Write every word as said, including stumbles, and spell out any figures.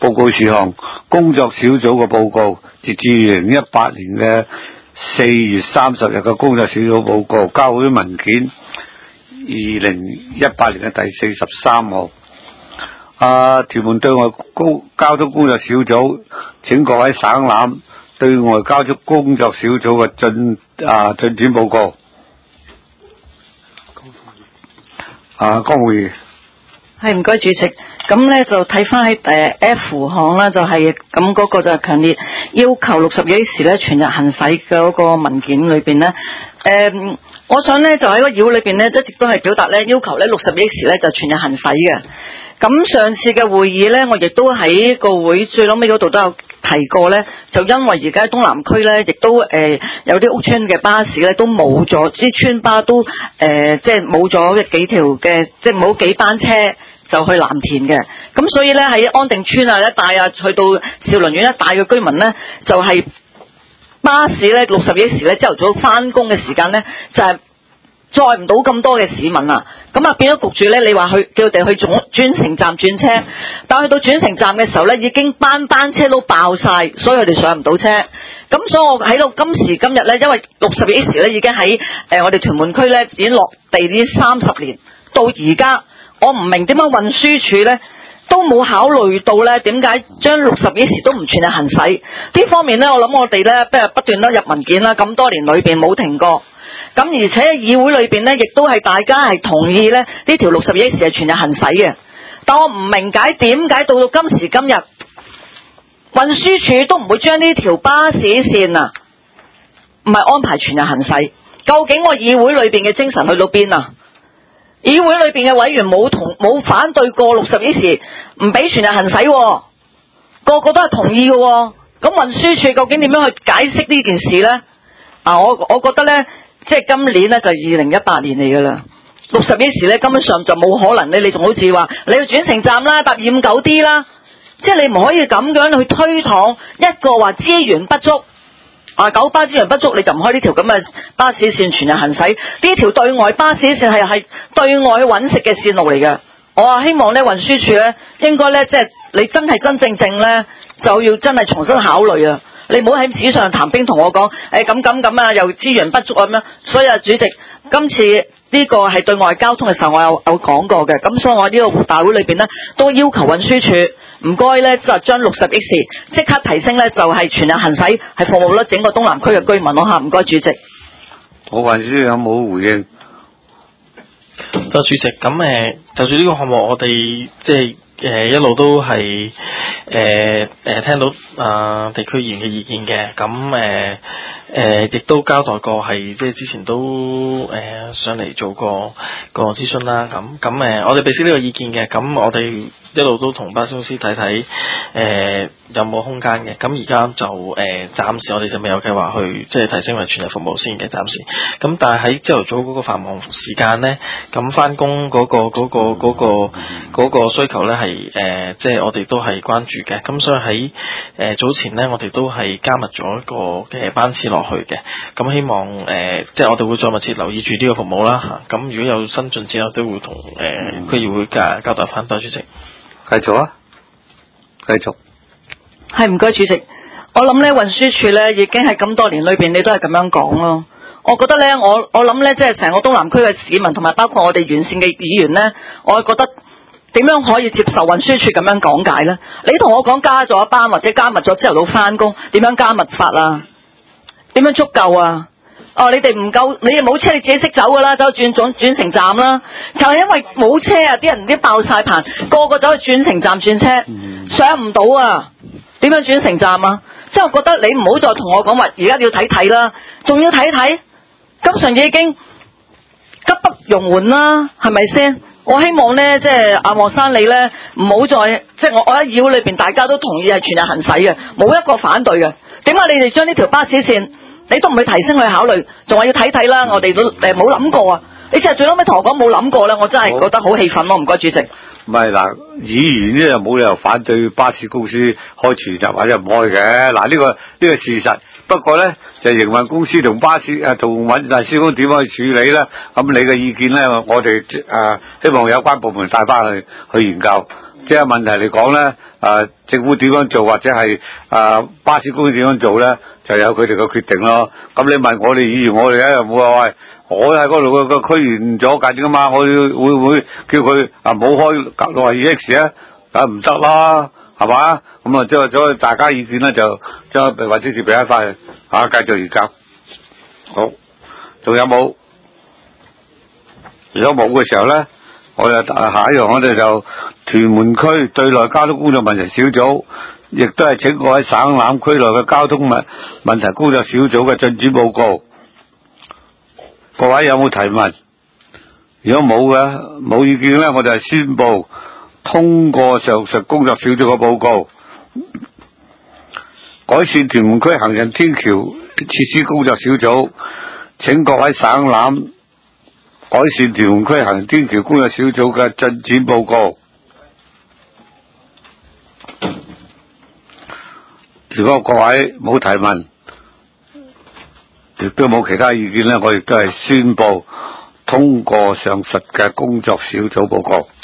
報告事項，工作小組嘅報告，截至二零一八年嘅四月三十日嘅工作小組報告，交會文件二零一八年嘅第四十三號。啊，屯門對外公交通工作小組，請各位省覽對外交通工作小組嘅進啊進展報告。啊，江會議。 係，唔該主席。咁咧就睇翻喺誒 F 項啦，就係咁嗰個就係強烈要求六十幾時咧全日行使嘅嗰個文件裏邊咧，誒、呃，我想咧就喺個議會裏邊咧一直都係表達咧要求咧六十幾時咧就全日行使嘅。咁上次嘅會議咧，我亦都喺個會最撈尾嗰度都有提過咧，就因為而家東南區咧，亦都誒、呃、有啲屋邨嘅巴士咧都冇咗，啲村巴都誒、呃、即係冇咗幾條嘅，即係冇幾班車就去藍田嘅。咁所以咧喺安定村啊一帶啊，去到兆麟苑一帶嘅居民咧，就係、是、巴士咧六十幾時咧朝頭早翻工嘅時間咧就係、是。載唔到咁多嘅市民啊，咁啊變咗焗住咧，你話去叫佢哋去總轉乘站轉車，但係去到轉乘站嘅時候咧，已經班班車都爆晒，所以佢哋上唔到車。咁所以我喺到今時今日咧，因為六十幾時咧已經喺誒、呃、我哋屯門區咧已經落地呢三十年，到而家我唔明點解運輸署咧都冇考慮到咧，點解將六十幾時都唔全日行使呢方面咧？我諗我哋咧不不斷都入文件啦，咁多年裏邊冇停過。咁而且議會裏邊咧，亦都係大家係同意咧呢條六十幾時係全日行使嘅。但我唔明解點解到到今時今日，運輸署都唔會將呢條巴士線啊，唔係安排全日行使。究竟我議會裏邊嘅精神去到邊啊？議會裏邊嘅委員冇同冇反對過六十幾時唔俾全日行使，啊，個個都係同意嘅，啊。咁運輸署究竟點樣去解釋呢件事呢？啊，我我覺得呢。即係今年咧就二零一八年嚟噶啦，六十幾時咧根本上就冇可能咧，你仲好似話你要轉乘站啦，搭二五九 D 啦，即係你唔可以咁樣去推搪一個話資源不足啊，九巴資源不足你就唔開呢條咁嘅巴士線全日行駛，呢條對外巴士線係係對外去揾食嘅線路嚟嘅。我啊希望咧運輸署咧應該咧即係你真係真正正咧就要真係重新考慮啊！你唔好喺紙上談兵同我講，誒咁咁咁啊，又資源不足啊咁樣。所以啊，主席，今次呢個係對外交通嘅時候，我有有講過嘅。咁所以我呢個大會裏邊呢，都要求運輸署唔該呢，就將六十億時即刻提升呢，就係、是、全日行使，係服務咗整個東南區嘅居民咯嚇。唔該，主席。 我運輸有冇回應？ 就主席，咁誒，就住呢個項目，我哋即係。誒、呃、一路都係誒誒聽到啊、呃、地區議員嘅意見嘅，咁誒誒亦都交代過係即係之前都誒、呃、上嚟做過個諮詢啦，咁咁誒我哋俾少呢個意見嘅，咁我哋一路都同巴士公司睇睇誒有冇空間嘅，咁而家就誒、呃、暫時我哋就未有計劃去即係提升為全日服務先嘅，暫時。咁但係喺朝頭早嗰個繁忙時間咧，咁翻工嗰個嗰、嗰個嗰、嗰個嗰、嗰個需求咧係誒即係我哋都係關注嘅。咁所以喺誒、呃、早前咧，我哋都係加密咗一個嘅班次落去嘅。咁希望誒、呃、即係我哋會再密切留意住呢個服務啦嚇。咁如果有新進展，我都會同誒區議會交交代翻。多謝主席。 繼續啊，繼續。 係唔該主席，我諗咧運輸署咧已經係咁多年裏邊，你都係咁樣講咯。我覺得咧，我我諗咧，即係成個東南區嘅市民同埋包括我哋沿線嘅議員咧，我覺得點樣可以接受運輸署咁樣講解咧？你同我講加咗一班或者加密咗朝頭早翻工，點樣加密法啊？點樣足夠啊？哦，你哋唔夠，你哋冇車，你自己識走噶啦，走去轉總轉乘站啦。就係因為冇車啊，啲人啲爆晒棚，個個走去轉乘站轉車，嗯、上唔到啊！點樣轉乘站啊？即係我覺得你唔好再同我講話，而家要睇睇啦，仲要睇睇，根本已經急不容緩啦，係咪先？我希望咧，即係阿莫生你咧，唔好再即係我我喺議會裏邊，大家都同意係全日行使嘅，冇一個反對嘅。點解你哋將呢條巴士線？你都唔去提升去考慮，仲話要睇睇啦。我哋都誒冇諗過啊！你淨係最後尾同我講冇諗過咧，我真係覺得好氣憤咯。唔該，主席。唔係嗱，議員咧又冇理由反對巴士公司開全日或者唔開嘅。嗱，呢個呢個事實。不過咧，就營運公司同巴士誒同運輸施工點樣去處理咧？咁你嘅意見咧，我哋誒、呃、希望有關部門帶翻去去研究。 即係問題嚟講咧，誒政府點樣做或者係誒巴士公司點樣做咧，就有佢哋嘅決定咯。咁你問我哋議員，我哋咧又冇話喂，我喺嗰度個個區員咗緊噶嘛，我會唔會叫佢啊冇開六十二 X 啊？梗唔得啦，係嘛？咁啊，即係所以大家意見咧就將或者是俾一塊嚇繼續研究。好，仲有冇？如果冇嘅時候咧，我就下一樣我哋就屯門區對內交通工作問題小組，亦都係請各位省覽區內嘅交通問問題工作小組嘅進展報告。各位有冇提問？如果冇嘅冇意見咧，我就係宣布通過上述工作小組嘅報告。改善屯門區行人天橋設施工作小組，請各位省覽改善屯門區行人天橋工作小組嘅進展報告。如果各位冇提問，亦都冇其他意見咧，我亦都係宣布通過上述嘅工作小組報告。